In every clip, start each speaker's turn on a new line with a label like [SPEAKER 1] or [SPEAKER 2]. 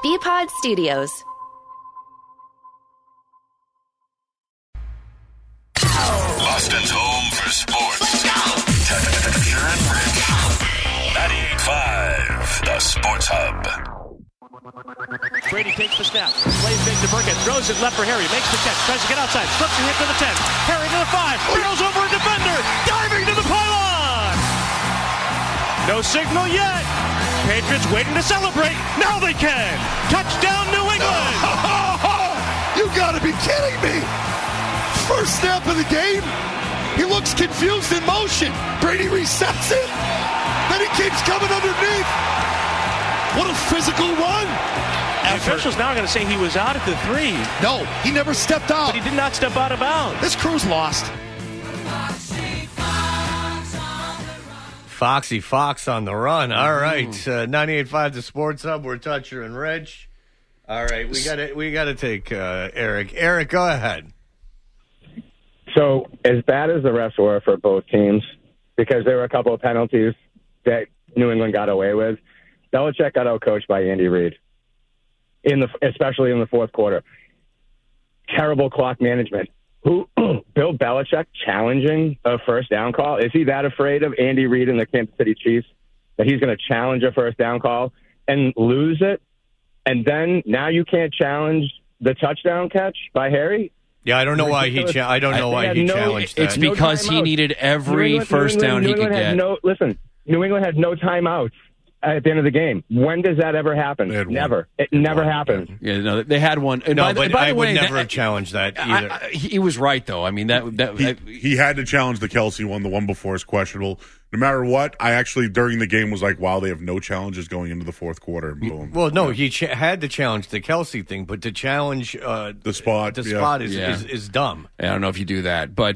[SPEAKER 1] BPod Studios.
[SPEAKER 2] Boston's home for sports. Tucker and Rich. 98.5, the Sports Hub.
[SPEAKER 3] Brady takes the snap. Plays big to Burkett. Throws it left for Harry. Makes the catch. Tries to get outside. Slips a hit to the 10. Harry to the 5. Barrels over a defender. Diving to the pylon. No signal yet. Patriots waiting to celebrate. Now they can. Touchdown, New England.
[SPEAKER 4] You gotta be kidding me. First snap of the game. He looks confused in motion. Brady resets it. Then he keeps coming underneath. What a physical run.
[SPEAKER 3] The officials now are going to say he was out at the 3.
[SPEAKER 4] No, he never stepped out.
[SPEAKER 3] But he did not step out of bounds.
[SPEAKER 4] This crew's lost.
[SPEAKER 5] Foxy Fox on the run. All right. 98.5 the Sports Hub. We're Toucher and Rich. All right. We got to take Eric. Eric, go ahead.
[SPEAKER 6] So, as bad as the refs were for both teams, because there were a couple of penalties that New England got away with, Belichick got outcoached by Andy Reid, especially in the fourth quarter. Terrible clock management. Bill Belichick challenging a first down call? Is he that afraid of Andy Reid and the Kansas City Chiefs that he's going to challenge a first down call and lose it? And then now you can't challenge the touchdown catch by Harry?
[SPEAKER 5] Yeah, I don't know why he challenged that.
[SPEAKER 7] It's because he needed every first down he could get.
[SPEAKER 6] New England had no timeouts at the end of the game. When does that ever happen? Never. It never happens.
[SPEAKER 7] Yeah, no, they had one. And
[SPEAKER 5] no,
[SPEAKER 7] by
[SPEAKER 5] but I
[SPEAKER 7] the way,
[SPEAKER 5] would never have challenged that either.
[SPEAKER 7] He was right, though. I mean,
[SPEAKER 8] he had to challenge the Kelsey one. The one before is questionable. No matter what, I actually, during the game, was like, wow, they have no challenges going into the fourth quarter. Boom.
[SPEAKER 5] Well, no, he had to challenge the Kelsey thing, but to challenge
[SPEAKER 8] the spot
[SPEAKER 5] is dumb.
[SPEAKER 7] I don't know if you do that. But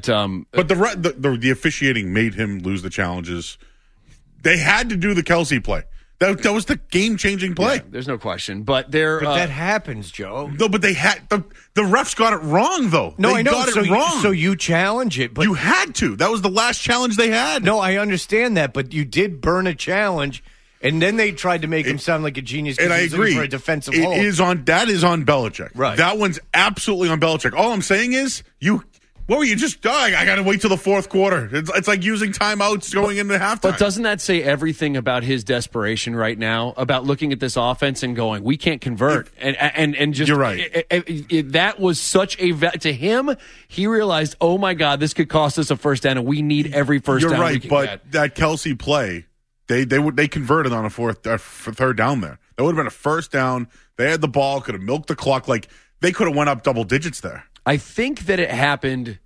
[SPEAKER 8] the officiating made him lose the challenges. They had to do the Kelsey play. That was the game-changing play.
[SPEAKER 7] Yeah, there's no question. But
[SPEAKER 5] that happens, Joe.
[SPEAKER 8] No, but they had the refs got it wrong, though.
[SPEAKER 5] No,
[SPEAKER 8] they got it wrong.
[SPEAKER 5] So you challenge it, but
[SPEAKER 8] you had to. That was the last challenge they had.
[SPEAKER 5] No, I understand that, but you did burn a challenge, and then they tried to make him sound like a genius.
[SPEAKER 8] And I agree.
[SPEAKER 5] For a defensive hold.
[SPEAKER 8] That is on Belichick.
[SPEAKER 5] Right.
[SPEAKER 8] That one's absolutely on Belichick. All I'm saying is what were you just dying? I got to wait till the fourth quarter. It's like using timeouts going into halftime.
[SPEAKER 7] But doesn't that say everything about his desperation right now? About looking at this offense and going, we can't convert, and just
[SPEAKER 8] you're right.
[SPEAKER 7] That was such to him. He realized, oh my God, this could cost us a first down, and we need every first down.
[SPEAKER 8] You're right,
[SPEAKER 7] we can
[SPEAKER 8] but
[SPEAKER 7] get.
[SPEAKER 8] that Kelsey play, they converted on a third down there. That would have been a first down. They had the ball, could have milked the clock. Like they could have went up double digits there.
[SPEAKER 7] I think that it happened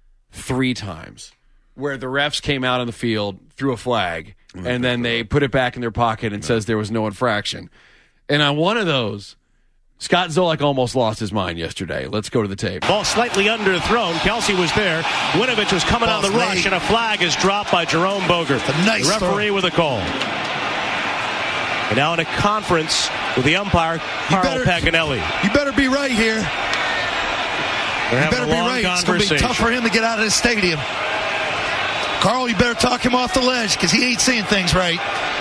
[SPEAKER 7] 3 times where the refs came out on the field, threw a flag, and then they put it back in their pocket and says there was no infraction. And on one of those, Scott Zolak almost lost his mind yesterday. Let's go to the tape.
[SPEAKER 3] Ball slightly underthrown. Kelsey was there. Winovich was coming on the rush, and a flag is dropped by Jerome Boger.
[SPEAKER 4] Nice
[SPEAKER 3] the referee
[SPEAKER 4] throw.
[SPEAKER 3] with a call. And now in a conference with the umpire, Carl Paganelli.
[SPEAKER 4] You better be right here.
[SPEAKER 3] They're
[SPEAKER 4] you better be right. It's going to be tough for him to get out of the stadium. Carl, you better talk him off the ledge because he ain't seeing things right.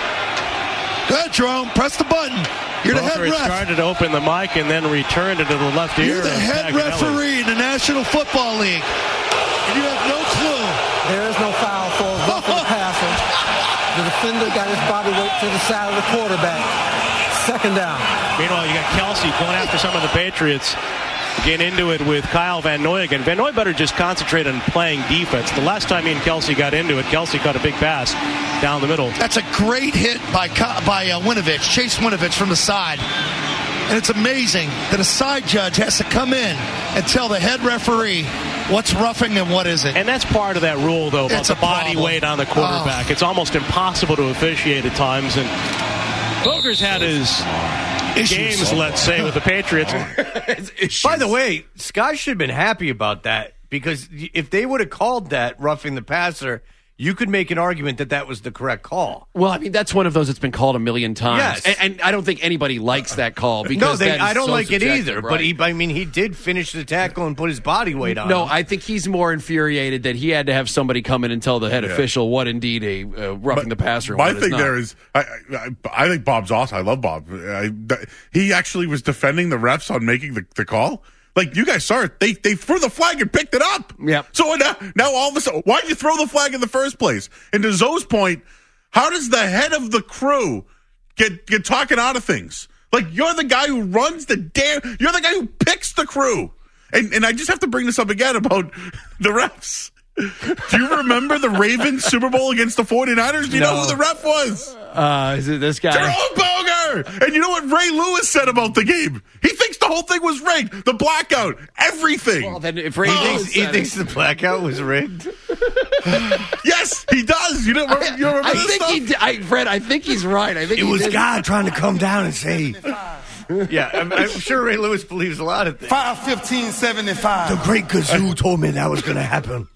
[SPEAKER 4] Go ahead, Jerome. Press the button. You're the head ref.
[SPEAKER 3] Started to open the mic and then returned it to the left ear.
[SPEAKER 4] You're the head referee in the National Football League. And you have no clue.
[SPEAKER 9] There is no foul for roughing the passer. The defender got his body weight to the side of the quarterback. Second down.
[SPEAKER 3] Meanwhile, you got Kelsey going after some of the Patriots. Get into it with Kyle Van Noy again. Van Noy better just concentrate on playing defense. The last time he and Kelsey got into it, Kelsey caught a big pass down the middle.
[SPEAKER 4] That's a great hit by Winovich, Chase Winovich from the side. And it's amazing that a side judge has to come in and tell the head referee what's roughing and what isn't.
[SPEAKER 3] And that's part of that rule, though, about the body weight on the quarterback. It's almost impossible to officiate at times. And Boger's had his games, let's say, with the Patriots.
[SPEAKER 5] By the way, Scott should have been happy about that because if they would have called that roughing the passer, you could make an argument that that was the correct call.
[SPEAKER 7] Well, I mean, that's one of those that's been called a million times.
[SPEAKER 5] Yes.
[SPEAKER 7] And I don't think anybody likes that call because
[SPEAKER 5] I don't
[SPEAKER 7] so
[SPEAKER 5] like it
[SPEAKER 7] subjective,
[SPEAKER 5] either.
[SPEAKER 7] right?
[SPEAKER 5] But he did finish the tackle and put his body weight on.
[SPEAKER 7] No,
[SPEAKER 5] him.
[SPEAKER 7] I think he's more infuriated that he had to have somebody come in and tell the head official what indeed a roughing the passer.
[SPEAKER 8] My
[SPEAKER 7] what
[SPEAKER 8] thing
[SPEAKER 7] not.
[SPEAKER 8] there is, I think Bob's awesome. I love Bob. He actually was defending the refs on making the call. Like, you guys saw it. They threw the flag and picked it up.
[SPEAKER 7] Yep.
[SPEAKER 8] So now all of a sudden, why did you throw the flag in the first place? And to Zoe's point, how does the head of the crew get talking out of things? Like, you're the guy who runs you're the guy who picks the crew. And I just have to bring this up again about the refs. Do you remember the Ravens Super Bowl against the 49ers? Do you know who the ref was?
[SPEAKER 7] Is it this guy?
[SPEAKER 8] Jerome Boger! And you know what Ray Lewis said about the game? He thinks the whole thing was rigged. The blackout. Everything.
[SPEAKER 7] Well, then if Ray
[SPEAKER 5] He thinks the blackout was rigged?
[SPEAKER 8] Yes, he does. You don't remember
[SPEAKER 7] I
[SPEAKER 8] this
[SPEAKER 7] think
[SPEAKER 8] stuff?
[SPEAKER 7] Fred, I think he's right. I think
[SPEAKER 5] It
[SPEAKER 7] he
[SPEAKER 5] was
[SPEAKER 7] did.
[SPEAKER 5] God trying to come down and say. Yeah, I'm sure Ray Lewis believes a lot of things.
[SPEAKER 1] 5-15-75.
[SPEAKER 5] The great Kazoo told me that was going to happen.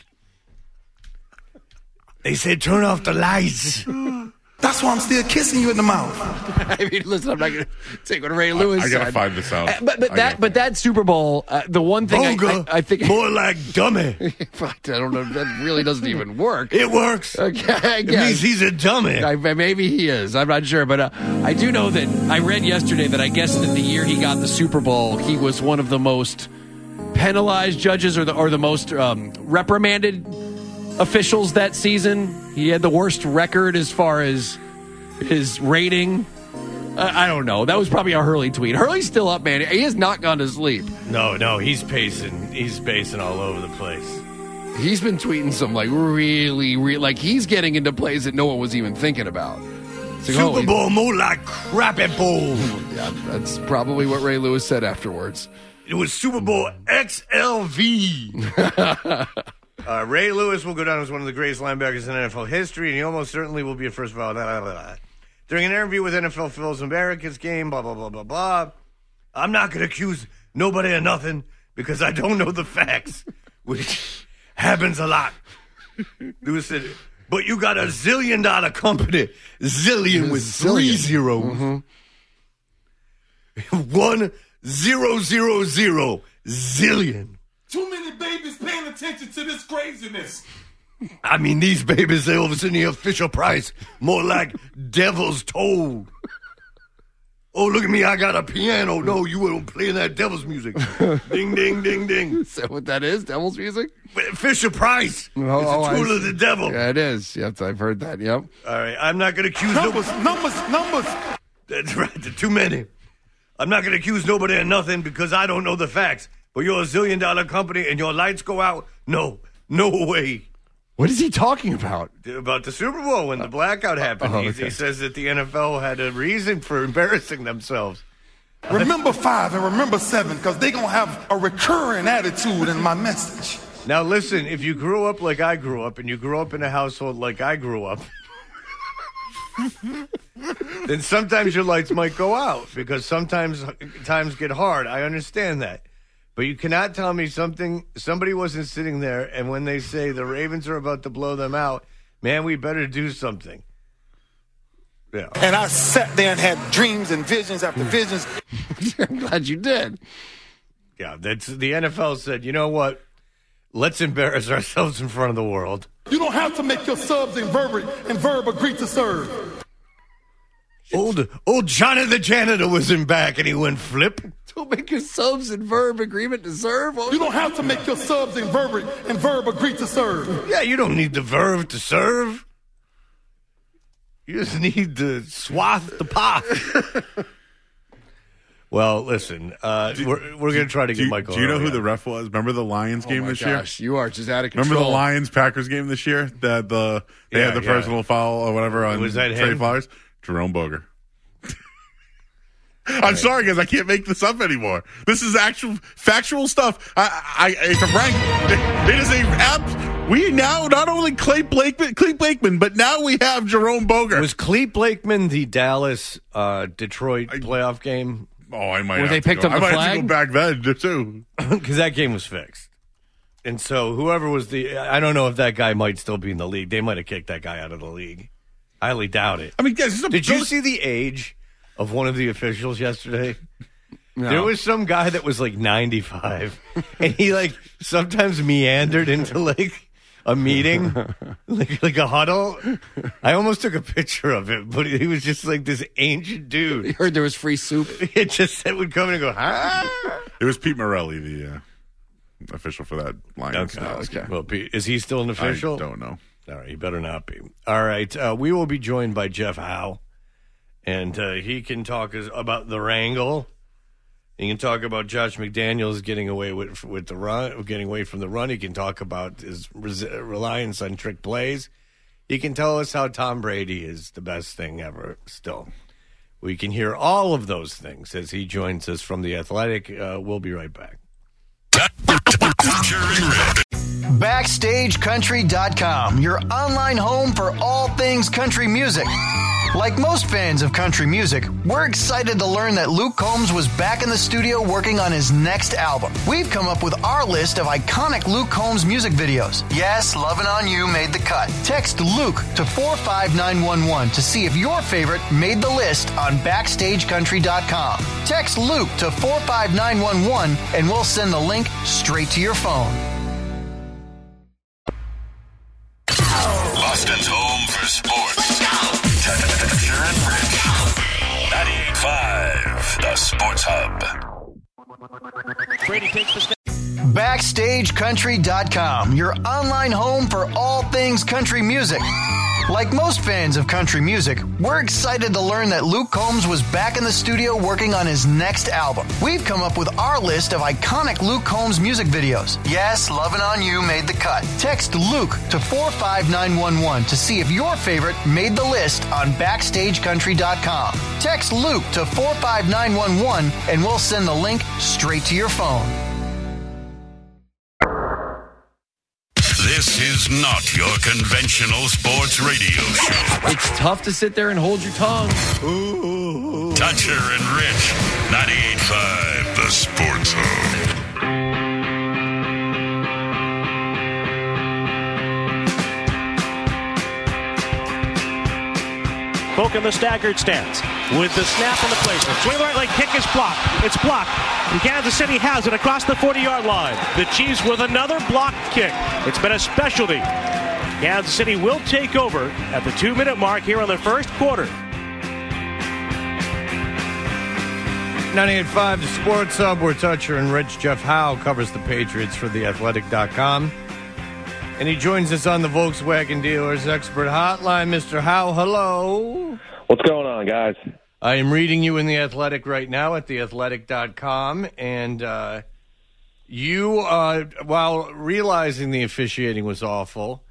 [SPEAKER 5] They said, turn off the lights.
[SPEAKER 1] That's why I'm still kissing you in the mouth.
[SPEAKER 7] I mean, listen, I'm not going to take what Ray Lewis
[SPEAKER 8] I
[SPEAKER 7] said.
[SPEAKER 8] gotta find this out.
[SPEAKER 7] But that Super Bowl, the one thing I think
[SPEAKER 5] more like dummy.
[SPEAKER 7] I don't know. That really doesn't even work.
[SPEAKER 5] It works.
[SPEAKER 7] Okay,
[SPEAKER 5] It means he's a dummy.
[SPEAKER 7] Maybe he is. I'm not sure, but I do know that I read yesterday that I guess that the year he got the Super Bowl, he was one of the most penalized judges or the most reprimanded officials that season. He had the worst record as far as his rating. I don't know. That was probably a Hurley tweet. Hurley's still up, man. He has not gone to sleep.
[SPEAKER 5] No, he's pacing. He's pacing all over the place.
[SPEAKER 7] He's been tweeting some really, like he's getting into plays that no one was even thinking about. Like,
[SPEAKER 5] Super Bowl more like crappy bowl.
[SPEAKER 7] Yeah, that's probably what Ray Lewis said afterwards.
[SPEAKER 5] It was Super Bowl XLV. Ray Lewis will go down as one of the greatest linebackers in NFL history, and he almost certainly will be a first ballot. During an interview with NFL Phil's America's game, blah, blah, blah, blah, blah. I'm not going to accuse nobody of nothing because I don't know the facts, which happens a lot. Lewis said, but you got $1 zillion company. Zillion with 3 zeros. Mm-hmm. 1 0 0 0 zillion.
[SPEAKER 1] Too many babies paying attention to this craziness.
[SPEAKER 5] I mean, these babies, they was in the official price. More like devil's toll. Oh, look at me, I got a piano. No, you weren't playing that devil's music. Ding, ding, ding, ding.
[SPEAKER 7] Is that what that is? Devil's music?
[SPEAKER 5] Fisher Price. It's a tool of the devil.
[SPEAKER 7] Yeah, it is. Yes, I've heard that. Yep.
[SPEAKER 5] All right, I'm not going to accuse
[SPEAKER 1] Numbers.
[SPEAKER 5] That's right, there are too many. I'm not going to accuse nobody of nothing because I don't know the facts. But you're $1 zillion company and your lights go out? No way.
[SPEAKER 7] What is he talking about?
[SPEAKER 5] About the Super Bowl when the blackout happened. He says that the NFL had a reason for embarrassing themselves.
[SPEAKER 1] Remember 5 and remember 7 because they're going to have a recurring attitude in my message.
[SPEAKER 5] Now listen, if you grew up like I grew up and you grew up in a household like I grew up, then sometimes your lights might go out because sometimes times get hard. I understand that. But you cannot tell me somebody wasn't sitting there, and when they say the Ravens are about to blow them out, man, we better do something. Yeah.
[SPEAKER 1] And I sat there and had dreams and visions after visions.
[SPEAKER 7] I'm glad you did.
[SPEAKER 5] Yeah, that's the NFL said, you know what? Let's embarrass ourselves in front of the world.
[SPEAKER 1] You don't have to make your subs and verb agree to serve.
[SPEAKER 5] Old Johnny the janitor was in back, and he went flip.
[SPEAKER 7] Don't make your subs and verb agreement to serve.
[SPEAKER 1] You don't have to make your subs and verb agree to serve.
[SPEAKER 5] Yeah, you don't need the verb to serve. You just need to swath the pot. Well, listen, we're going to try to get Michael.
[SPEAKER 8] Do you know who the ref was? Remember the Lions game this year?
[SPEAKER 7] You are just out of control.
[SPEAKER 8] Remember the Lions-Packers game this year? They had the personal foul or whatever on Trey Flowers? Jerome Boger. I'm sorry, guys. I can't make this up anymore. This is actual factual stuff. It's a rank. It is a app. We now not only Clete Blakeman, but now we have Jerome Boger.
[SPEAKER 5] Was Clete Blakeman the Dallas Detroit playoff game?
[SPEAKER 8] Oh, I might.
[SPEAKER 7] Where
[SPEAKER 8] have
[SPEAKER 7] they
[SPEAKER 8] to
[SPEAKER 7] picked
[SPEAKER 8] go.
[SPEAKER 7] up the
[SPEAKER 8] I might
[SPEAKER 7] flag?
[SPEAKER 8] have to go back then too.
[SPEAKER 5] Because that game was fixed. And so whoever was I don't know if that guy might still be in the league. They might have kicked that guy out of the league. I highly doubt it.
[SPEAKER 8] I mean, guys,
[SPEAKER 5] did you see the age of one of the officials yesterday?
[SPEAKER 7] No.
[SPEAKER 5] There was some guy that was like 95, and he like sometimes meandered into like a meeting, like a huddle. I almost took a picture of it, but he was just like this ancient dude.
[SPEAKER 7] You heard there was free soup?
[SPEAKER 5] It just would come in and go, ah.
[SPEAKER 8] It was Pete Morelli, the official for that Lions.
[SPEAKER 5] Okay. Well, Pete, is he still an official?
[SPEAKER 8] I don't know.
[SPEAKER 5] All right, he better not be. All right, we will be joined by Jeff Howe, and he can talk about the wrangle. He can talk about Josh McDaniels getting away with the run, getting away from the run. He can talk about his reliance on trick plays. He can tell us how Tom Brady is the best thing ever still. We can hear all of those things as he joins us from The Athletic. We'll be right back.
[SPEAKER 10] BackstageCountry.com, your online home for all things country music. Like most fans of country music, we're excited to learn that Luke Combs was back in the studio working on his next album. We've come up with our list of iconic Luke Combs music videos. Yes, Lovin' On You made the cut. Text Luke to 45911 to see if your favorite made the list on BackstageCountry.com. Text Luke to 45911 and we'll send the link straight to your phone.
[SPEAKER 2] Boston's home for sports. Tucker and Rich. 98.5, the Sports Hub.
[SPEAKER 3] Brady takes the step.
[SPEAKER 10] BackstageCountry.com, your online home for all things country music. Like most fans of country music, we're excited to learn that Luke Combs was back in the studio working on his next album. We've come up with our list of iconic Luke Combs music videos. Yes, Lovin' On You made the cut. Text Luke to 45911 to see if your favorite made the list on BackstageCountry.com. Text Luke to 45911 and we'll send the link straight to your phone.
[SPEAKER 2] This is not your conventional sports radio show.
[SPEAKER 7] It's tough to sit there and hold your tongue.
[SPEAKER 2] Ooh. Toucher and Rich, 98.5, the Sports Hub.
[SPEAKER 3] Folk in the staggered stance with the snap on the placement. Swing the right leg kick is blocked. It's blocked. And Kansas City has it across the 40-yard line. The Chiefs with another block kick. It's been a specialty. Kansas City will take over at the 2-minute mark here in the first quarter.
[SPEAKER 5] 98.5, the Sports Hub. We're Toucher and Rich. Jeff Howe covers the Patriots for TheAthletic.com. And he joins us on the Volkswagen Dealers Expert Hotline. Mr. Howe, hello.
[SPEAKER 11] What's going on, guys?
[SPEAKER 5] I am reading you in The Athletic right now at TheAthletic.com. And you, while realizing the officiating was awful,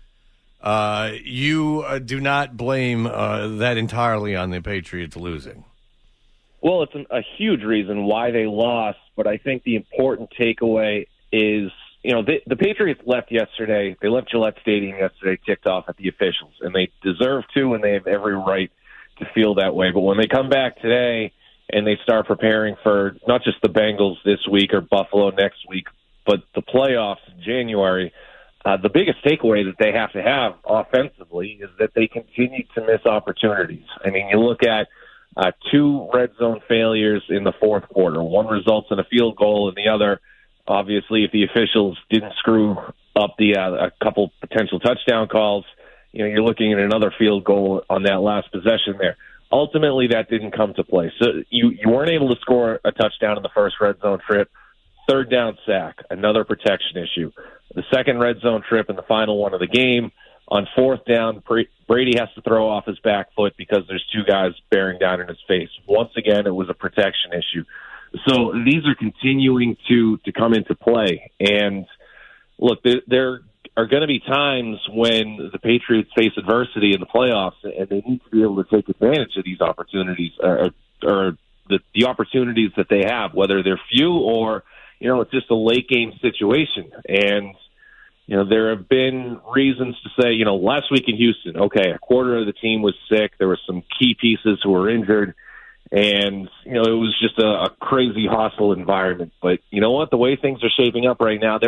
[SPEAKER 5] you do not blame that entirely on the Patriots losing.
[SPEAKER 11] Well, it's a huge reason why they lost, but I think the important takeaway is, you know, the Patriots left yesterday. They left Gillette Stadium yesterday, ticked off at the officials, and they deserve to, and they have every right to feel that way. But when they come back today and they start preparing for not just the Bengals this week or Buffalo next week, but the playoffs in January, the biggest takeaway that they have to have offensively is that they continue to miss opportunities. I mean, you look at 2 red zone failures in the fourth quarter. One results in a field goal, and the other, obviously, if the officials didn't screw up a couple potential touchdown calls, you know, you're looking at another field goal on that last possession there. Ultimately, that didn't come to play. So you weren't able to score a touchdown in the first red zone trip. Third down sack, another protection issue. The second red zone trip and the final one of the game, on fourth down, Brady has to throw off his back foot because there's 2 guys bearing down in his face. Once again, it was a protection issue. So these are continuing to come into play. And look, there are going to be times when the Patriots face adversity in the playoffs, and they need to be able to take advantage of these opportunities or the opportunities that they have, whether they're few or, you know, it's just a late game situation. And, you know, there have been reasons to say, you know, last week in Houston, okay, a quarter of the team was sick. There were some key pieces who were injured. And, you know, it was just a crazy hostile environment. But you know what? The way things are shaping up right now, they're going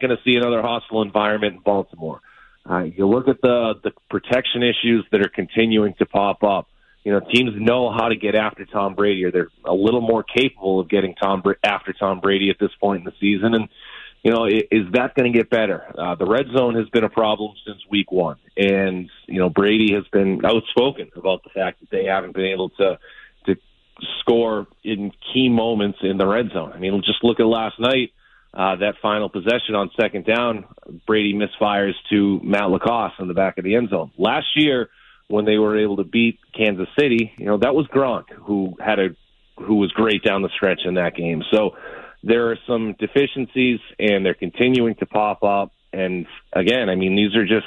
[SPEAKER 11] going to see another hostile environment in Baltimore. You look at the protection issues that are continuing to pop up. Teams know how to get after Tom Brady, or they're a little more capable of getting after Tom Brady at this point in the season. And, is that going to get better? The red zone has been a problem since week one. And, Brady has been outspoken about the fact that they haven't been able to score in key moments in the red zone. I mean, just look at last night, that final possession on second down, Brady misfires to Matt Lacoste in the back of the end zone. Last year, when they were able to beat Kansas City, that was Gronk who was great down the stretch in that game. So there are some deficiencies, and they're continuing to pop up. And again, I mean, these are just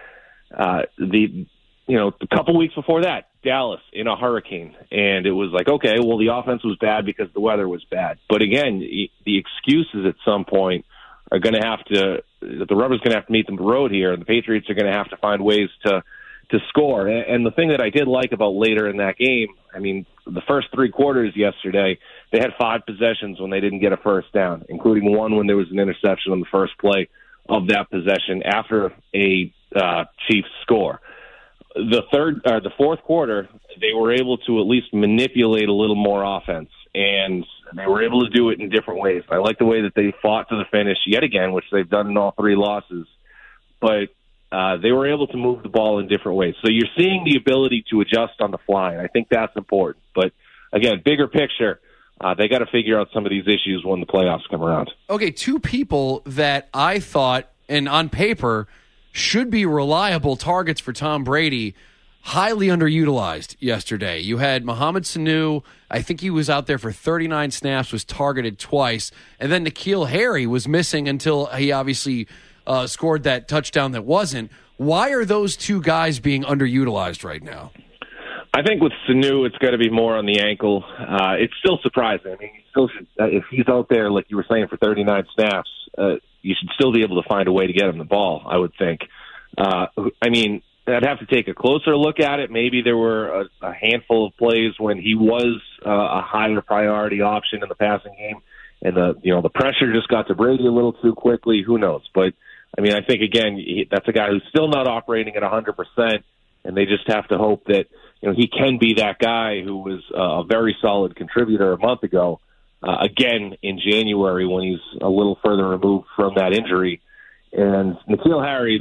[SPEAKER 11] a couple weeks before that, Dallas in a hurricane, and it was like, okay, well, the offense was bad because the weather was bad. But again, the excuses at some point are going to have to, the rubber's going to have to meet the road here, and the Patriots are going to have to find ways to score. And the thing that I did like about later in that game, I mean, the first three quarters yesterday, they had 5 possessions when they didn't get a first down, including one when there was an interception on the first play of that possession after a Chiefs score. The fourth quarter, they were able to at least manipulate a little more offense, and they were able to do it in different ways. I like the way that they fought to the finish yet again, which they've done in all 3 losses, but they were able to move the ball in different ways. So you're seeing the ability to adjust on the fly, and I think that's important. But again, bigger picture, they got to figure out some of these issues when the playoffs come around.
[SPEAKER 7] Okay, 2 people that I thought, and on paper, should be reliable targets for Tom Brady, highly underutilized yesterday. You had Mohamed Sanu. I think he was out there for 39 snaps, was targeted twice. And then N'Keal Harry was missing until he obviously scored that touchdown that wasn't. Why are those 2 guys being underutilized right now?
[SPEAKER 11] I think with Sanu, it's got to be more on the ankle. It's still surprising. I mean, if he's out there, like you were saying, for 39 snaps, you should still be able to find a way to get him the ball, I would think. I mean, I'd have to take a closer look at it. Maybe there were a handful of plays when he was a higher priority option in the passing game, and the pressure just got to Brady a little too quickly. Who knows? But I mean, I think again, that's a guy who's still not operating at 100%, and they just have to hope that he can be that guy who was a very solid contributor a month ago. Again in January when he's a little further removed from that injury. And N'Keal Harry,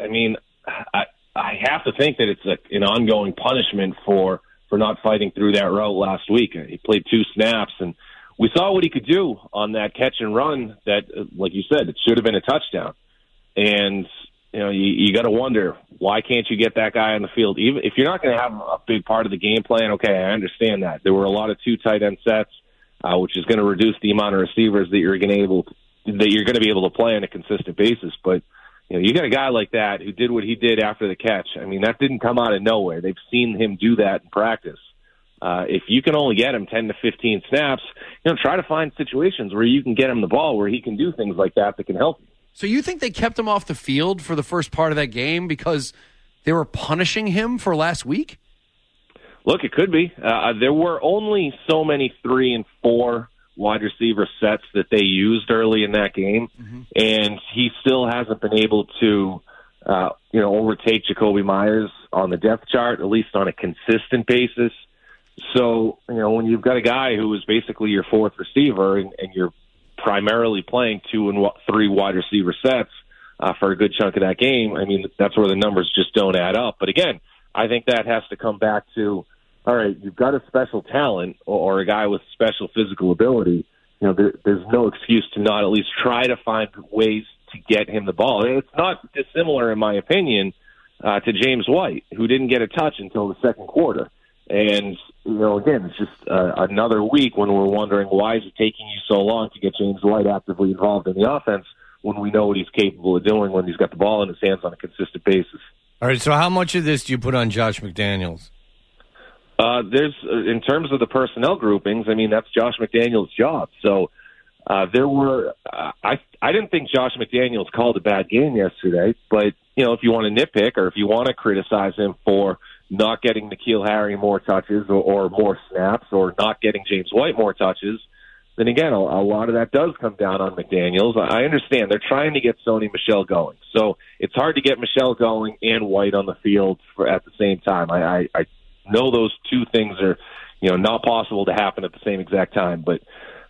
[SPEAKER 11] I have to think that it's an ongoing punishment for not fighting through that route last week. He played 2 snaps, and we saw what he could do on that catch and run that, like you said, it should have been a touchdown. And you got to wonder, why can't you get that guy on the field? Even if you're not going to have a big part of the game plan, okay, I understand that. There were a lot of 2 tight end sets, which is going to reduce the amount of receivers that you're going to be able to play on a consistent basis. But you got a guy like that who did what he did after the catch. I mean, that didn't come out of nowhere. They've seen him do that in practice. If you can only get him 10 to 15 snaps, try to find situations where you can get him the ball where he can do things like that can help you.
[SPEAKER 7] So you think they kept him off the field for the first part of that game because they were punishing him for last week?
[SPEAKER 11] Look, it could be. There were only so many 3 and 4 wide receiver sets that they used early in that game, and he still hasn't been able to, overtake Jacoby Myers on the depth chart, at least on a consistent basis. So, when you've got a guy who is basically your 4th receiver and you're primarily playing 2 and 3 wide receiver sets for a good chunk of that game, I mean, that's where the numbers just don't add up. But again, I think that has to come back to, all right, you've got a special talent or a guy with special physical ability. There's no excuse to not at least try to find ways to get him the ball. It's not dissimilar, in my opinion, to James White, who didn't get a touch until the second quarter. And, again, it's just another week when we're wondering, why is it taking you so long to get James White actively involved in the offense when we know what he's capable of doing when he's got the ball in his hands on a consistent basis?
[SPEAKER 5] All right, so how much of this do you put on Josh McDaniels?
[SPEAKER 11] There's, in terms of the personnel groupings, I mean, that's Josh McDaniels' job. So there were, I didn't think Josh McDaniels called a bad game yesterday, but, if you want to nitpick or if you want to criticize him for not getting N'Keal Harry more touches or more snaps or not getting James White more touches, then again, a lot of that does come down on McDaniels. I understand they're trying to get Sony Michel going, so it's hard to get Michel going and White on the field at the same time. I know those two things are, not possible to happen at the same exact time, but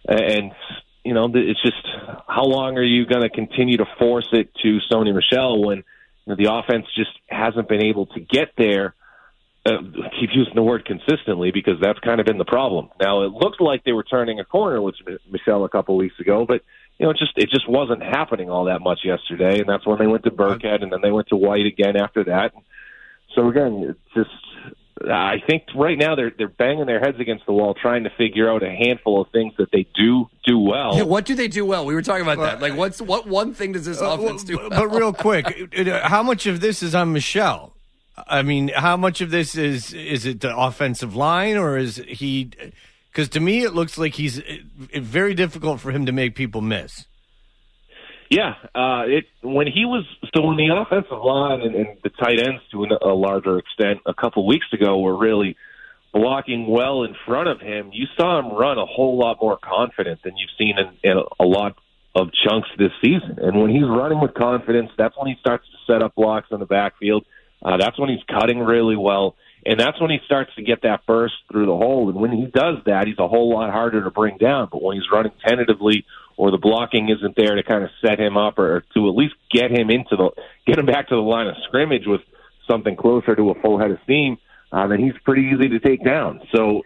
[SPEAKER 11] it's just how long are you going to continue to force it to Sony Michel when the offense just hasn't been able to get there? Keep using the word consistently because that's kind of been the problem. Now, it looked like they were turning a corner with Michel a couple weeks ago, but it just wasn't happening all that much yesterday, and that's when they went to Burkhead, and then they went to White again after that. So again, it's just I think right now they're banging their heads against the wall trying to figure out a handful of things that they do well.
[SPEAKER 7] Yeah, what do they do well? We were talking about that. Like, what one thing does this offense do well?
[SPEAKER 5] But real quick, how much of this is on Michel? I mean, how much of this is it the offensive line, or is he? Because to me, it looks like he's very difficult for him to make people miss.
[SPEAKER 11] Yeah, when the offensive line and the tight ends to a larger extent a couple weeks ago were really blocking well in front of him, you saw him run a whole lot more confident than you've seen in a lot of chunks this season. And when he's running with confidence, that's when he starts to set up blocks in the backfield. That's when he's cutting really well, and that's when he starts to get that burst through the hole. And when he does that, he's a whole lot harder to bring down. But when he's running tentatively, or the blocking isn't there to kind of set him up, or to at least get him back to the line of scrimmage with something closer to a full head of steam, then he's pretty easy to take down. So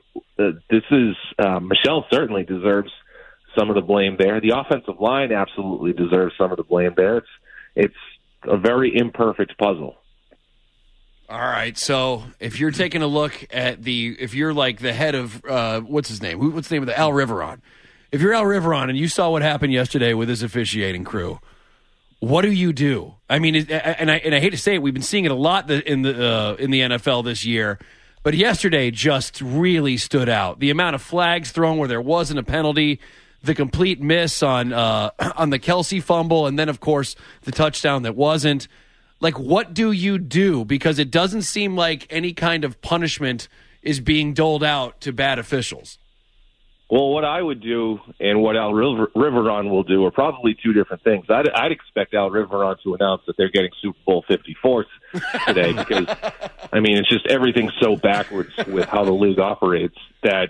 [SPEAKER 11] Michel certainly deserves some of the blame there. The offensive line absolutely deserves some of the blame there. It's a very imperfect puzzle.
[SPEAKER 7] All right, so if you're taking a look at if you're like the head of, what's his name? What's the name of Al Riveron? If you're Al Riveron and you saw what happened yesterday with his officiating crew, what do you do? I mean, and I hate to say it, we've been seeing it a lot in the NFL this year, but yesterday just really stood out. The amount of flags thrown where there wasn't a penalty, the complete miss on the Kelsey fumble, and then, of course, the touchdown that wasn't. Like, what do you do? Because it doesn't seem like any kind of punishment is being doled out to bad officials.
[SPEAKER 11] Well, what I would do and what Al Riveron will do are probably two different things. I'd expect Al Riveron to announce that they're getting Super Bowl 54 today because, I mean, it's just everything's so backwards with how the league operates that,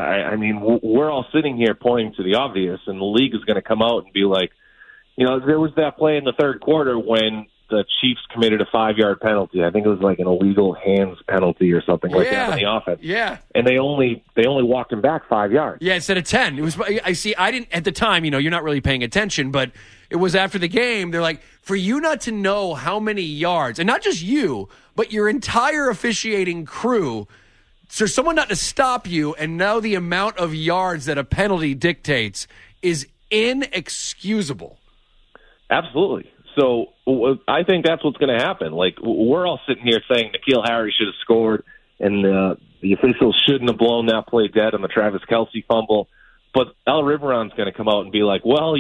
[SPEAKER 11] we're all sitting here pointing to the obvious, and the league is going to come out and be like, there was that play in the third quarter when the Chiefs committed a 5-yard penalty. I think it was like an illegal hands penalty or something like that in the offense.
[SPEAKER 7] Yeah.
[SPEAKER 11] And they only walked him back 5 yards.
[SPEAKER 7] Yeah, instead of 10. It was. I didn't at the time. You're not really paying attention, but it was after the game. They're like, for you not to know how many yards, and not just you, but your entire officiating crew. So someone not to stop you and know the amount of yards that a penalty dictates is inexcusable.
[SPEAKER 11] Absolutely. So I think that's what's going to happen. Like, we're all sitting here saying N'Keal Harry should have scored and the officials shouldn't have blown that play dead on the Travis Kelce fumble. But Al Riveron's going to come out and be like, well,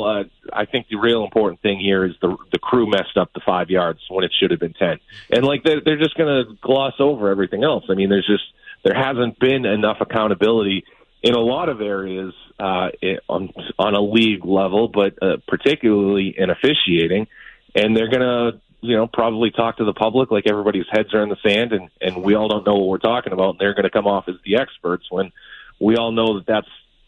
[SPEAKER 11] I think the real important thing here is the crew messed up the 5 yards when it should have been 10. And, they're just going to gloss over everything else. I mean, there hasn't been enough accountability in a lot of areas on a league level, but particularly in officiating. And they're going to, probably talk to the public like everybody's heads are in the sand and we all don't know what we're talking about. And they're going to come off as the experts when we all know that's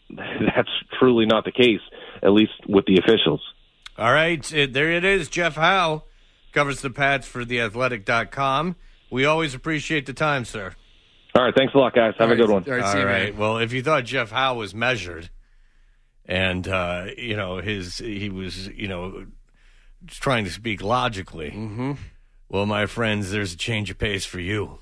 [SPEAKER 11] truly not the case, at least with the officials.
[SPEAKER 5] All right, there it is. Jeff Howe covers the Pats for theathletic.com. We always appreciate the time, sir.
[SPEAKER 11] All right, thanks a lot, guys. Have a good one.
[SPEAKER 7] All right.
[SPEAKER 5] Well, if you thought Jeff Howe was measured and, he was, trying to speak logically, well, my friends, there's a change of pace for you.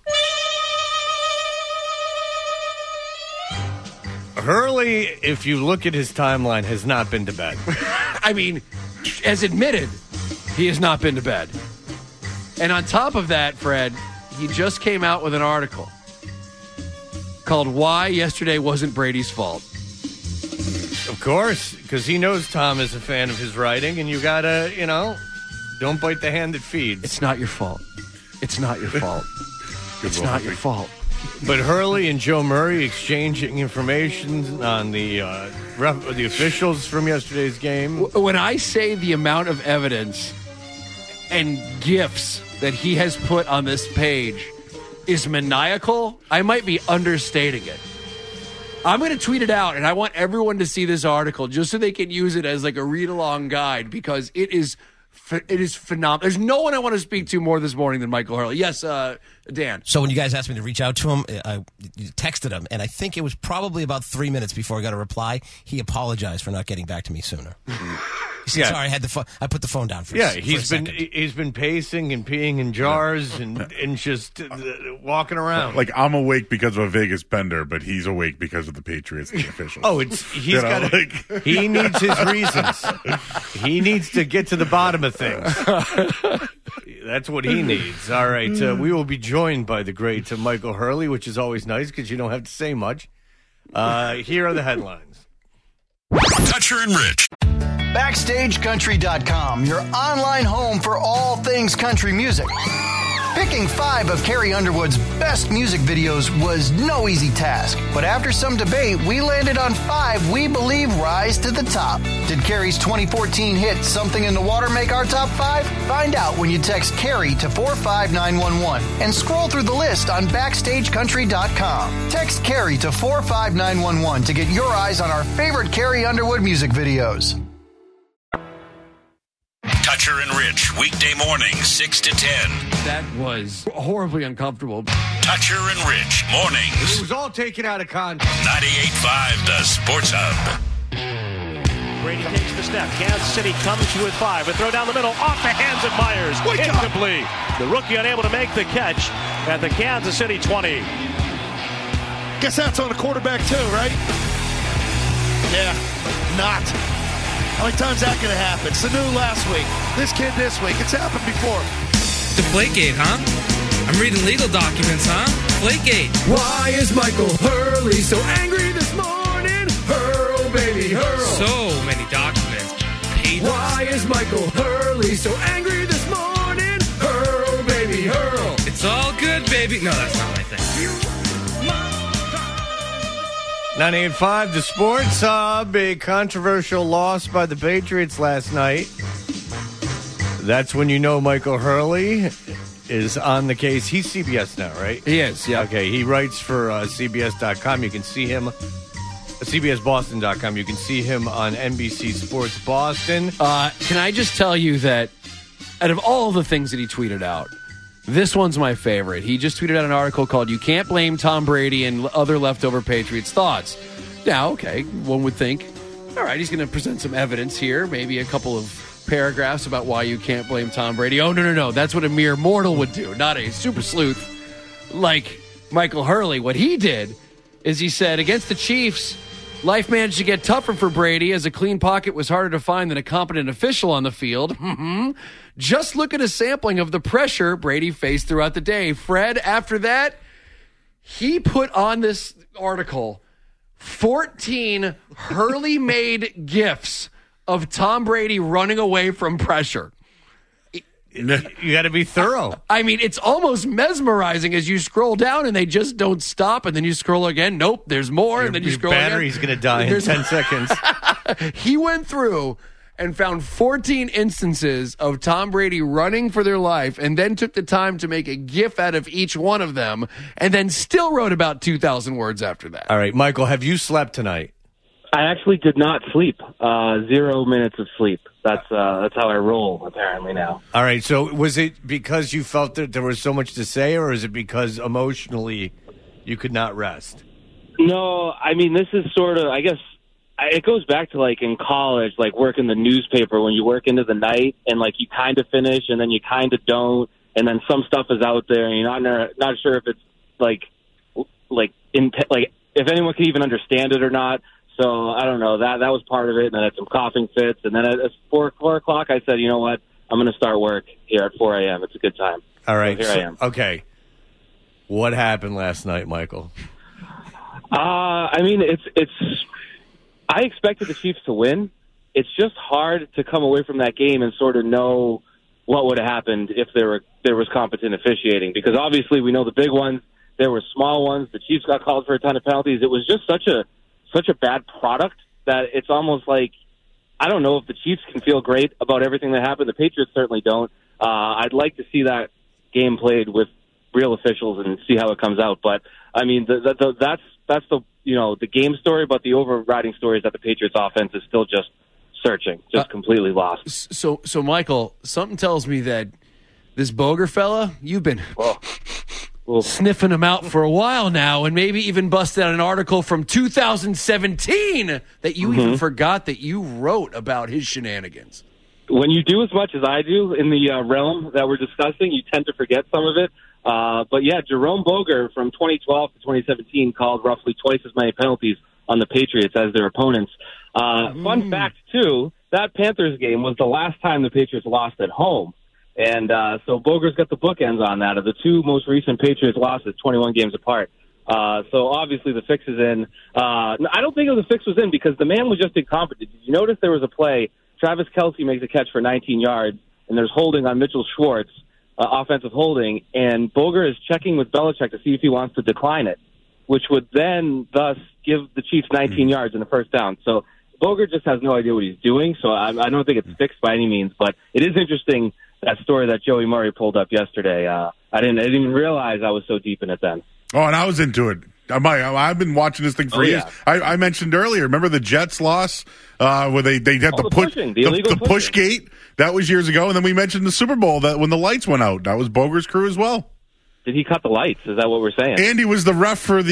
[SPEAKER 5] Hurley, if you look at his timeline, has not been to bed.
[SPEAKER 7] I mean, as admitted, he has not been to bed. And on top of that, Fred, he just came out with an article called Why Yesterday Wasn't Brady's Fault.
[SPEAKER 5] Of course, because he knows Tom is a fan of his writing, and you gotta, don't bite the hand that feeds.
[SPEAKER 7] It's not your fault. It's not your fault. It's not your fault.
[SPEAKER 5] But Hurley and Joe Murray exchanging information on the officials from yesterday's game.
[SPEAKER 7] When I say the amount of evidence and gifs that he has put on this page is maniacal, I might be understating it. I'm going to tweet it out, and I want everyone to see this article just so they can use it as like a read-along guide, because it is phenomenal. There's no one I want to speak to more this morning than Michael Hurley. Yes, Dan.
[SPEAKER 12] So when you guys asked me to reach out to him, I texted him, and I think it was probably about 3 minutes before I got a reply. He apologized for not getting back to me sooner. He said, sorry, I put the phone down for
[SPEAKER 5] he's been pacing and peeing in jars and just walking around.
[SPEAKER 8] Like, I'm awake because of a Vegas bender, but he's awake because of the Patriots and the officials.
[SPEAKER 5] He needs his reasons. He needs to get to the bottom of things. That's what he needs. All right, we will be joined by the great Michael Hurley, which is always nice because you don't have to say much. Here are the headlines.
[SPEAKER 2] Toucher and Rich.
[SPEAKER 10] BackstageCountry.com, your online home for all things country music. Picking 5 of Carrie Underwood's best music videos was no easy task, but after some debate, we landed on 5 we believe rise to the top. Did Carrie's 2014 hit Something in the Water make our top 5? Find out when you text Carrie to 45911 and scroll through the list on BackstageCountry.com. Text Carrie to 45911 to get your eyes on our favorite Carrie Underwood music videos.
[SPEAKER 2] Toucher and Rich, weekday mornings, 6 to 10.
[SPEAKER 7] That was horribly uncomfortable.
[SPEAKER 2] Toucher and Rich, mornings.
[SPEAKER 5] It was all taken out of context.
[SPEAKER 2] 98.5, the Sports Hub.
[SPEAKER 3] Brady takes the step. Kansas City comes with 5. A throw down the middle, off the hands of Myers. Incomplete. The rookie unable to make the catch at the Kansas City 20.
[SPEAKER 4] Guess that's on the quarterback too, right? Yeah, not. How many times is that going to happen? Sanu last week. This kid this week. It's happened before.
[SPEAKER 13] Deflategate, huh? I'm reading legal documents, huh? Deflategate.
[SPEAKER 7] Why is Michael Hurley so angry this morning? Hurl, baby, hurl.
[SPEAKER 13] So many documents. Pages.
[SPEAKER 7] Why is Michael Hurley so angry this morning? Hurl, baby, hurl.
[SPEAKER 13] It's all good, baby. No, that's not my thing.
[SPEAKER 5] 98.5, the Sports Hub. A controversial loss by the Patriots last night. That's when you know Michael Hurley is on the case. He's CBS now, right?
[SPEAKER 7] He is, yeah.
[SPEAKER 5] Okay, he writes for CBS.com. You can see him, CBSBoston.com. You can see him on NBC Sports Boston.
[SPEAKER 7] Can I just tell you that out of all the things that he tweeted out, this one's my favorite. He just tweeted out an article called "You Can't Blame Tom Brady and Other Leftover Patriots Thoughts." Now, okay, one would think, all right, he's going to present some evidence here, maybe a couple of paragraphs about why you can't blame Tom Brady. Oh, no. That's what a mere mortal would do, not a super sleuth like Michael Hurley. What he did is he said, against the Chiefs, life managed to get tougher for Brady as a clean pocket was harder to find than a competent official on the field. Just look at a sampling of the pressure Brady faced throughout the day. Fred, after that, he put on this article 14 Hurley-made GIFs of Tom Brady running away from pressure.
[SPEAKER 5] You got to be thorough.
[SPEAKER 7] I mean, it's almost mesmerizing as you scroll down and they just don't stop, and then you scroll again. Nope, there's more, and then you scroll again.
[SPEAKER 5] Your battery's going to die in 10 seconds.
[SPEAKER 7] He went through and found 14 instances of Tom Brady running for their life, and then took the time to make a GIF out of each one of them, and then still wrote about 2,000 words after that.
[SPEAKER 5] All right, Michael, have you slept tonight?
[SPEAKER 11] I actually did not sleep. 0 minutes of sleep. That's how I roll, apparently, now.
[SPEAKER 5] All right, so was it because you felt that there was so much to say, or is it because emotionally you could not rest?
[SPEAKER 11] No, I mean, this is sort of, I guess, it goes back to, like, in college, like, working the newspaper when you work into the night, and, like, you kind of finish, and then you kind of don't, and then some stuff is out there, and you're not sure if it's, if anyone can even understand it or not. So, I don't know. That was part of it, and then I had some coughing fits, and then at 4 o'clock, I said, you know what, I'm going to start work here at 4 a.m. It's a good time.
[SPEAKER 5] All right.
[SPEAKER 11] So here I am.
[SPEAKER 5] Okay. What happened last night, Michael?
[SPEAKER 11] I mean, it's. I expected the Chiefs to win. It's just hard to come away from that game and sort of know what would have happened if there was competent officiating, because obviously we know the big ones, There were small ones. The Chiefs got called for a ton of penalties. It was just such a bad product that it's almost like, I don't know if the Chiefs can feel great about everything that happened. The Patriots certainly don't. I'd like to see that game played with real officials and see how it comes out. But I mean, that's the the game story. But the overriding story is that the Patriots offense is still just searching, just completely lost.
[SPEAKER 7] So Michael, something tells me that this Boger fella, you've been sniffing him out for a while now, and maybe even busted out an article from 2017 that you even forgot that you wrote about his shenanigans.
[SPEAKER 11] When you do as much as I do in the realm that we're discussing, you tend to forget some of it. But yeah, Jerome Boger from 2012 to 2017 called roughly twice as many penalties on the Patriots as their opponents. Fun fact, too, that Panthers game was the last time the Patriots lost at home. And so Boger's got the bookends on that. Of the two most recent Patriots losses, 21 games apart. So obviously the fix is in. I don't think the fix was in because the man was just incompetent. Did you notice there was a play? Travis Kelce makes a catch for 19 yards, and there's holding on Mitchell Schwartz, offensive holding, and Boger is checking with Belichick to see if he wants to decline it, which would then thus give the Chiefs 19 yards in the first down. So Boger just has no idea what he's doing, so I don't think it's fixed by any means, but it is interesting, that story that Joey Murray pulled up yesterday. I didn't even realize I was so deep in it then.
[SPEAKER 8] Oh, and I was into it. I've been watching this thing for years. I mentioned earlier, remember the Jets loss where they had the push gate? That was years ago. And then we mentioned the Super Bowl that when the lights went out. That was Boger's crew as well.
[SPEAKER 11] Did he cut the lights? Is that what we're saying?
[SPEAKER 8] Andy was the ref for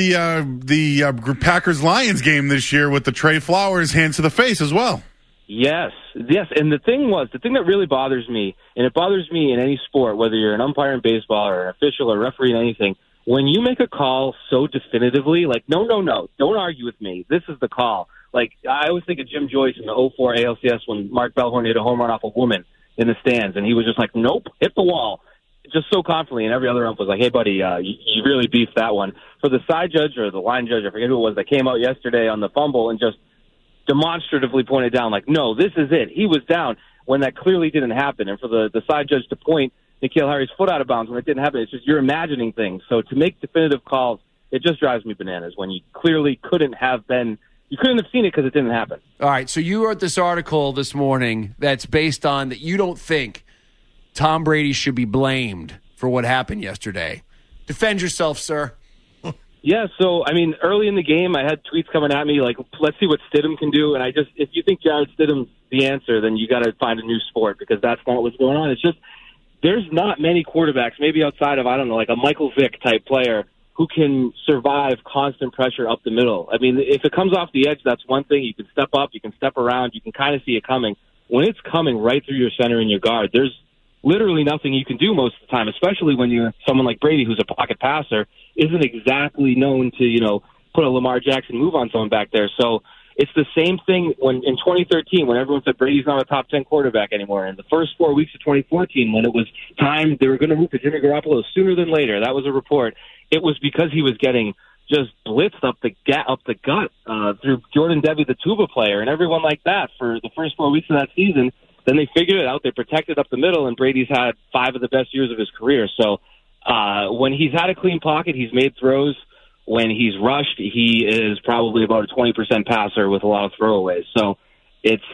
[SPEAKER 8] the Packers-Lions game this year with the Trey Flowers hands to the face as well.
[SPEAKER 11] Yes. And the thing that really bothers me, and it bothers me in any sport, whether you're an umpire in baseball or an official or referee in anything, when you make a call so definitively, like, no, don't argue with me. This is the call. Like, I always think of Jim Joyce in the 2004 ALCS when Mark Bellhorn hit a home run off a woman in the stands, and he was just like, nope, hit the wall. Just so confidently, and every other ump was like, hey, buddy, you really beefed that one. For the side judge or the line judge, I forget who it was, that came out yesterday on the fumble and just demonstratively pointed down, like, no, this is it. He was down when that clearly didn't happen. And for the side judge to point N'Keal Harry's foot out of bounds when it didn't happen, it's just you're imagining things. So to make definitive calls, it just drives me bananas when you clearly couldn't have seen it because it didn't happen.
[SPEAKER 7] All right, so you wrote this article this morning that's based on that you don't think Tom Brady should be blamed for what happened yesterday. Defend yourself, sir.
[SPEAKER 11] Yeah, so, I mean, early in the game, I had tweets coming at me like, let's see what Stidham can do. And if you think Jarrett Stidham's the answer, then you got to find a new sport because that's not what's going on. It's just, there's not many quarterbacks, maybe outside of, I don't know, like a Michael Vick type player who can survive constant pressure up the middle. I mean, if it comes off the edge, that's one thing. You can step up, you can step around, you can kind of see it coming. When it's coming right through your center and your guard, there's literally nothing you can do most of the time, especially when you're someone like Brady who's a pocket passer, isn't exactly known to, put a Lamar Jackson move on someone back there. So it's the same thing when in 2013 when everyone said Brady's not a top 10 quarterback anymore. In the first 4 weeks of 2014 when it was time they were going to move to Jimmy Garoppolo sooner than later, that was a report. It was because he was getting just blitzed up the gut through Jordan Devey, the tuba player, and everyone like that for the first 4 weeks of that season. Then they figured it out. They protected up the middle, and Brady's had 5 of the best years of his career. So when he's had a clean pocket, he's made throws. When he's rushed, he is probably about a 20% passer with a lot of throwaways. So it's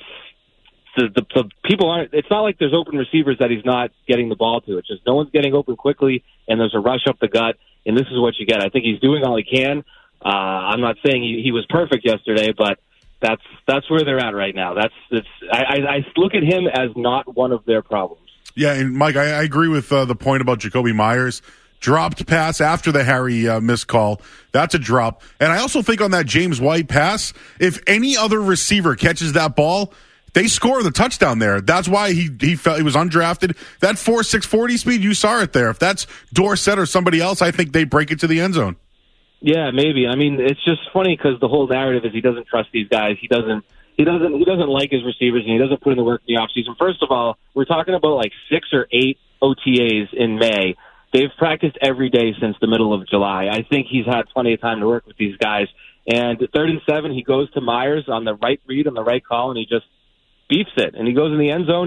[SPEAKER 11] the people aren't. It's not like there's open receivers that he's not getting the ball to. It's just no one's getting open quickly, and there's a rush up the gut, and this is what you get. I think he's doing all he can. I'm not saying he was perfect yesterday, but that's where they're at right now. I look at him as not one of their problems.
[SPEAKER 8] Yeah, and Mike, I agree with the point about Jacoby Myers. Dropped pass after the Harry missed call. That's a drop. And I also think on that James White pass, if any other receiver catches that ball, they score the touchdown there. That's why he felt he was undrafted. That 4.6 40 speed, you saw it there. If that's Dorsett or somebody else, I think they break it to the end zone.
[SPEAKER 11] Yeah, maybe. I mean, it's just funny because the whole narrative is he doesn't trust these guys. He doesn't like his receivers, and he doesn't put in the work in the offseason. First of all, we're talking about like 6 or 8 OTAs in May. They've practiced every day since the middle of July. I think he's had plenty of time to work with these guys. And 3rd and 7, he goes to Myers on the right read, on the right call, and he just beefs it. And he goes in the end zone.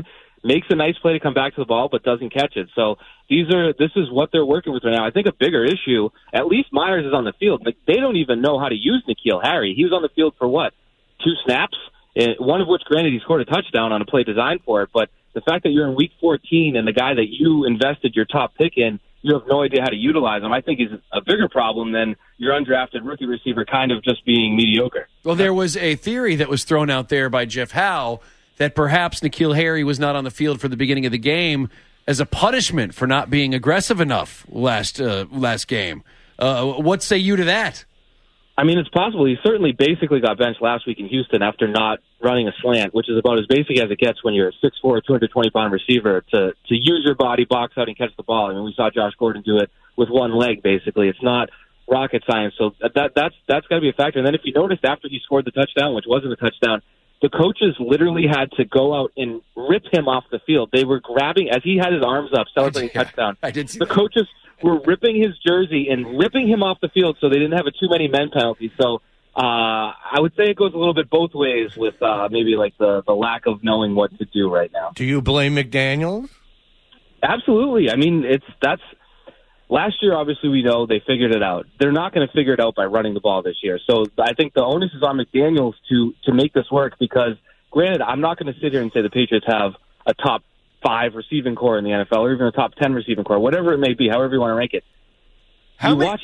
[SPEAKER 11] makes a nice play to come back to the ball, but doesn't catch it. So this is what they're working with right now. I think a bigger issue, at least Myers is on the field. Like, they don't even know how to use N'Keal Harry. He was on the field for what, 2 snaps? One of which, granted, he scored a touchdown on a play designed for it. But the fact that you're in week 14 and the guy that you invested your top pick in, you have no idea how to utilize him, I think is a bigger problem than your undrafted rookie receiver kind of just being mediocre.
[SPEAKER 7] Well, there was a theory that was thrown out there by Jeff Howe that perhaps N'Keal Harry was not on the field for the beginning of the game as a punishment for not being aggressive enough last game. What say you to that?
[SPEAKER 11] I mean, it's possible. He certainly basically got benched last week in Houston after not running a slant, which is about as basic as it gets when you're a 6'4", 220-pound receiver to use your body, box out, and catch the ball. I mean, we saw Josh Gordon do it with one leg, basically. It's not rocket science, so that's got to be a factor. And then if you noticed after he scored the touchdown, which wasn't a touchdown, the coaches literally had to go out and rip him off the field. They were grabbing, as he had his arms up, celebrating touchdown.
[SPEAKER 7] I did see
[SPEAKER 11] the coaches were ripping his jersey and ripping him off the field so they didn't have a too many men penalty. So I would say it goes a little bit both ways with maybe like the lack of knowing what to do right now.
[SPEAKER 5] Do you blame McDaniels?
[SPEAKER 11] Absolutely. I mean, that's last year, obviously, we know they figured it out. They're not going to figure it out by running the ball this year. So I think the onus is on McDaniels to make this work because, granted, I'm not going to sit here and say the Patriots have a top 5 receiving core in the NFL or even a top 10 receiving core, whatever it may be, however you want to rank it. You watch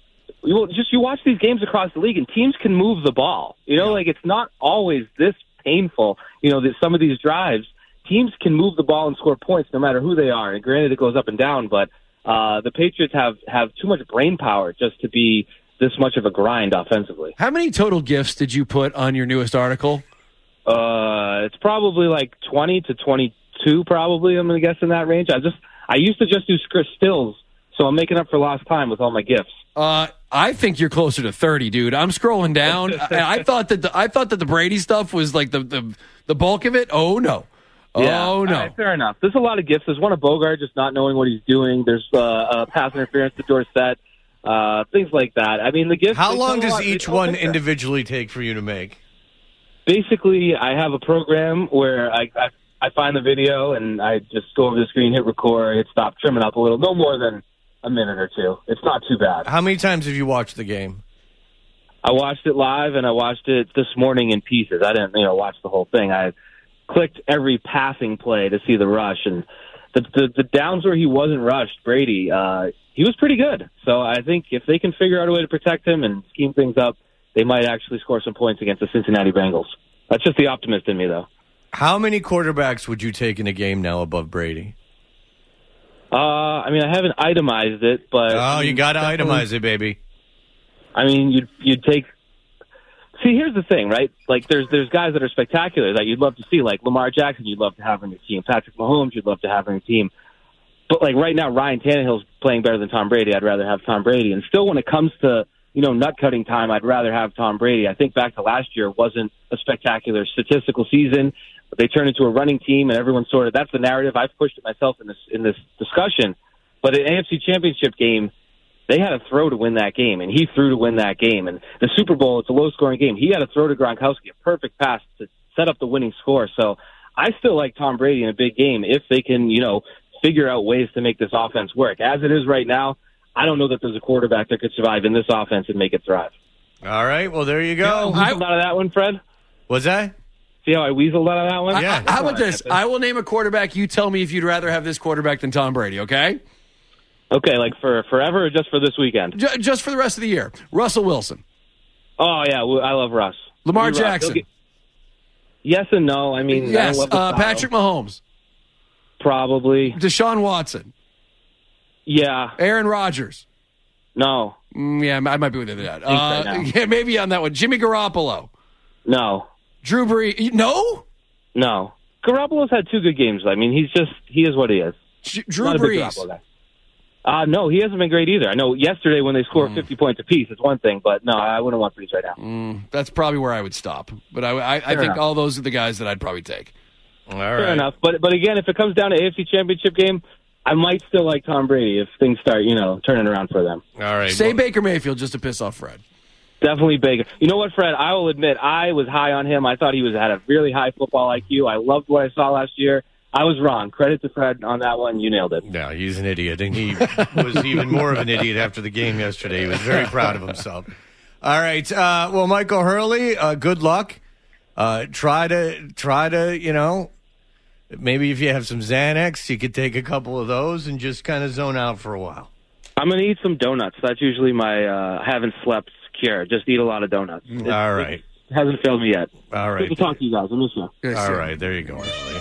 [SPEAKER 11] these games across the league, and teams can move the ball. You know, like it's not always this painful. You know, that some of these drives, teams can move the ball and score points no matter who they are. And granted, it goes up and down, but the Patriots have too much brain power just to be this much of a grind offensively.
[SPEAKER 7] How many total gifts did you put on your newest article?
[SPEAKER 11] It's probably like 20 to 22, probably. I'm going to guess in that range. I used to just do stills, so I'm making up for lost time with all my gifts.
[SPEAKER 7] I think you're closer to 30, dude. I'm scrolling down. I thought that the Brady stuff was like the bulk of it. Oh no.
[SPEAKER 11] Yeah.
[SPEAKER 7] Oh, no.
[SPEAKER 11] Right, fair enough. There's a lot of gifts. There's one of Bogart just not knowing what he's doing. There's pass interference to Dorsett, things like that. I mean, the gifts...
[SPEAKER 5] How long does each one individually take for you to make?
[SPEAKER 11] Basically, I have a program where I find the video and I just go over the screen, hit record, hit stop, trim it up a little. No more than a minute or two. It's not too bad.
[SPEAKER 5] How many times have you watched the game?
[SPEAKER 11] I watched it live and I watched it this morning in pieces. I didn't watch the whole thing. I clicked every passing play to see the rush, and the downs where he wasn't rushed, Brady, he was pretty good. So I think if they can figure out a way to protect him and scheme things up, they might actually score some points against the Cincinnati Bengals. That's just the optimist in me, though.
[SPEAKER 5] How many quarterbacks would you take in a game now above Brady?
[SPEAKER 11] I mean, I haven't itemized it, but...
[SPEAKER 5] you got to itemize it, baby.
[SPEAKER 11] I mean, you'd take... See, here's the thing, right? Like, there's guys that are spectacular that you'd love to see, like Lamar Jackson. You'd love to have on your team. Patrick Mahomes, you'd love to have on your team. But like right now, Ryan Tannehill's playing better than Tom Brady. I'd rather have Tom Brady. And still, when it comes to nut cutting time, I'd rather have Tom Brady. I think back to last year wasn't a spectacular statistical season. But they turned into a running team, and everyone sort of that's the narrative. I've pushed it myself in this discussion. But an AFC Championship game, they had a throw to win that game, and he threw to win that game. And the Super Bowl, it's a low-scoring game. He had a throw to Gronkowski, a perfect pass to set up the winning score. So I still like Tom Brady in a big game if they can, figure out ways to make this offense work. As it is right now, I don't know that there's a quarterback that could survive in this offense and make it thrive.
[SPEAKER 5] All right, well, there you go.
[SPEAKER 11] Weaseled out of that one, Fred?
[SPEAKER 5] What's that?
[SPEAKER 11] See how I weaseled out of that one?
[SPEAKER 5] Yeah.
[SPEAKER 7] How about this? I will name a quarterback. You tell me if you'd rather have this quarterback than Tom Brady, okay?
[SPEAKER 11] Okay, like for forever or just for this weekend?
[SPEAKER 7] Just for the rest of the year. Russell Wilson.
[SPEAKER 11] Oh, yeah, I love Russ.
[SPEAKER 7] Lamar Jackson.
[SPEAKER 11] Yes and no. I mean,
[SPEAKER 7] yes.
[SPEAKER 11] I don't love the
[SPEAKER 7] Patrick Mahomes.
[SPEAKER 11] Probably.
[SPEAKER 7] Deshaun Watson.
[SPEAKER 11] Yeah.
[SPEAKER 7] Aaron Rodgers.
[SPEAKER 11] No.
[SPEAKER 7] Yeah, I might be with that. Yeah, maybe on that one. Jimmy Garoppolo.
[SPEAKER 11] No.
[SPEAKER 7] Drew Brees. No?
[SPEAKER 11] No. Garoppolo's had 2 good games. I mean, he is what he is.
[SPEAKER 7] Drew Brees.
[SPEAKER 11] No, he hasn't been great either. I know yesterday when they scored 50 points apiece, it's one thing, but no, I wouldn't want Brees right now.
[SPEAKER 7] That's probably where I would stop. But I think
[SPEAKER 11] enough.
[SPEAKER 7] all those are the guys that I'd probably take.
[SPEAKER 5] All right.
[SPEAKER 11] Fair enough. But again, if it comes down to AFC Championship game, I might still like Tom Brady if things start, turning around for them.
[SPEAKER 5] All right.
[SPEAKER 7] Say Baker Mayfield just to piss off Fred.
[SPEAKER 11] Definitely Baker. You know what, Fred? I will admit I was high on him. I thought he had a really high football IQ. I loved what I saw last year. I was wrong. Credit to Fred on that one. You nailed it.
[SPEAKER 5] No, he's an idiot, and he was even more of an idiot after the game yesterday. He was very proud of himself. All right. Well, Michael Hurley, good luck. Try to, maybe if you have some Xanax, you could take a couple of those and just kind of zone out for a while.
[SPEAKER 11] I'm going to eat some donuts. That's usually my haven't slept cure. Just eat a lot of donuts.
[SPEAKER 5] All right.
[SPEAKER 11] It hasn't failed me yet.
[SPEAKER 5] All right.
[SPEAKER 11] Good to talk to you guys. I miss you.
[SPEAKER 5] All right. There you go, Hurley.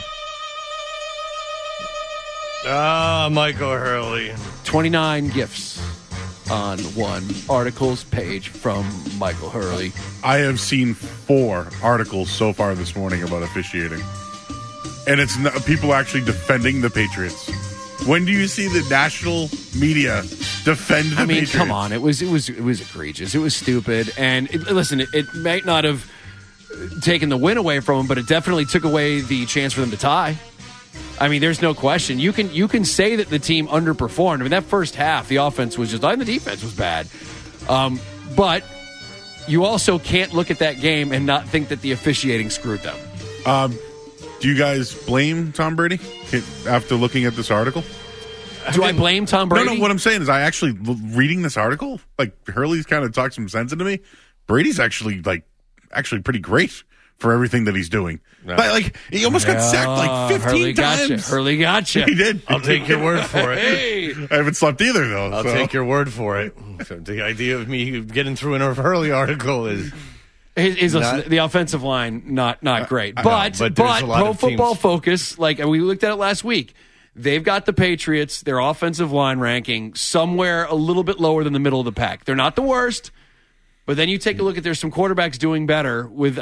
[SPEAKER 5] Michael Hurley.
[SPEAKER 7] 29 gifts on one articles page from Michael Hurley.
[SPEAKER 8] I have seen 4 articles so far this morning about officiating. And it's not, people actually defending the Patriots. When do you see the national media defend the Patriots?
[SPEAKER 7] Come on. It was egregious. It was stupid. And it might not have taken the win away from them, but it definitely took away the chance for them to tie. I mean, there's no question. You can say that the team underperformed. I mean, that first half, the offense was and the defense was bad. But you also can't look at that game and not think that the officiating screwed them.
[SPEAKER 8] Do you guys blame Tom Brady after looking at this article?
[SPEAKER 7] Do I blame Tom Brady?
[SPEAKER 8] No, what I'm saying is reading this article, Hurley's kind of talked some sense into me. Brady's actually pretty great for everything that he's doing. No. He almost got sacked 15 times.
[SPEAKER 7] Hurley gotcha.
[SPEAKER 8] He did.
[SPEAKER 5] I'll take your word for it.
[SPEAKER 7] Hey.
[SPEAKER 8] I haven't slept either, though.
[SPEAKER 5] I'll take your word for it. So the idea of me getting through an Hurley article is...
[SPEAKER 7] the offensive line, not great. But Pro Football Focus, we looked at it last week, they've got the Patriots, their offensive line ranking, somewhere a little bit lower than the middle of the pack. They're not the worst. But then you take a look at there's some quarterbacks doing better with,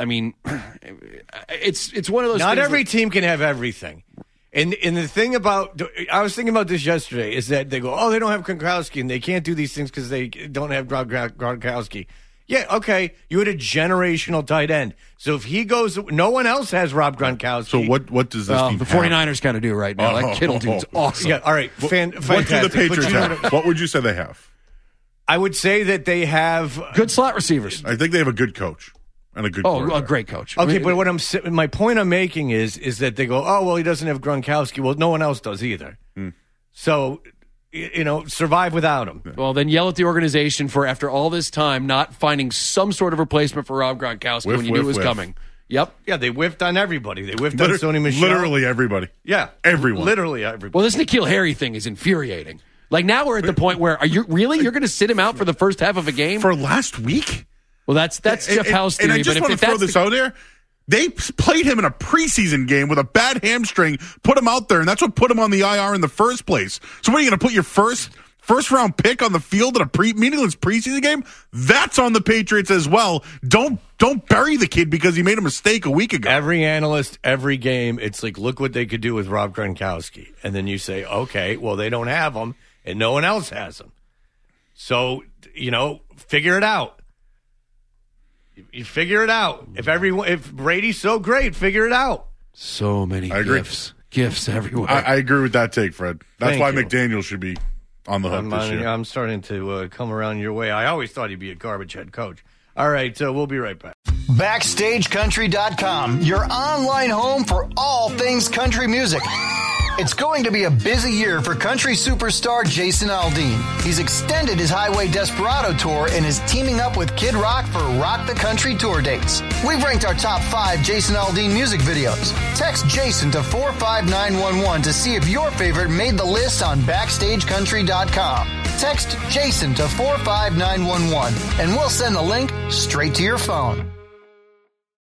[SPEAKER 7] it's one of those
[SPEAKER 5] Not
[SPEAKER 7] things
[SPEAKER 5] every team can have everything. And the thing about, I was thinking about this yesterday, is that they go, they don't have Gronkowski and they can't do these things because they don't have Gronkowski. Yeah, okay, you had a generational tight end. So if he goes, no one else has Rob Gronkowski.
[SPEAKER 8] So what does this team
[SPEAKER 7] the 49ers kind of do right now. That Kittle dude's awesome.
[SPEAKER 5] Yeah, all right,
[SPEAKER 8] what do the Patriots have? What would you say they have?
[SPEAKER 5] I would say that they have
[SPEAKER 7] good slot receivers.
[SPEAKER 8] I think they have a good coach and a good
[SPEAKER 7] a great coach.
[SPEAKER 5] Okay, but my point I'm making is that they go, he doesn't have Gronkowski. Well, no one else does either. So, survive without him.
[SPEAKER 7] Well, then yell at the organization for, after all this time, not finding some sort of replacement for Rob Gronkowski when you knew it was coming. Yep.
[SPEAKER 5] Yeah, they whiffed on everybody. They whiffed on Sony Michel.
[SPEAKER 8] Literally everybody.
[SPEAKER 5] Yeah.
[SPEAKER 8] Everyone.
[SPEAKER 5] Literally everybody.
[SPEAKER 7] Well, this N'Keal Harry thing is infuriating. Now we're at the point where you're going to sit him out for the first half of a game
[SPEAKER 8] for last week?
[SPEAKER 7] Well, that's Jeff Howe's theory.
[SPEAKER 8] And I just want to throw this out there. They played him in a preseason game with a bad hamstring, put him out there, and that's what put him on the IR in the first place. So what are you going to put your first round pick on the field in a meaningless preseason game? That's on the Patriots as well. Don't bury the kid because he made a mistake a week ago.
[SPEAKER 5] Every analyst, every game, it's like, look what they could do with Rob Gronkowski. And then you say, okay, well, they don't have him. And no one else has them. So, figure it out. You figure it out. If Brady's so great, figure it out.
[SPEAKER 7] So many gifts everywhere.
[SPEAKER 8] I agree with that take, Fred. That's why
[SPEAKER 5] you.
[SPEAKER 8] McDaniel should be on the hook this year.
[SPEAKER 5] I'm starting to come around your way. I always thought he'd be a garbage head coach. All right, we'll be right back.
[SPEAKER 10] BackstageCountry.com, your online home for all things country music. It's going to be a busy year for country superstar Jason Aldean. He's extended his Highway Desperado tour and is teaming up with Kid Rock for Rock the Country tour dates. We've ranked our top 5 Jason Aldean music videos. Text Jason to 45911 to see if your favorite made the list on BackstageCountry.com. Text Jason to 45911 and we'll send the link straight to your phone.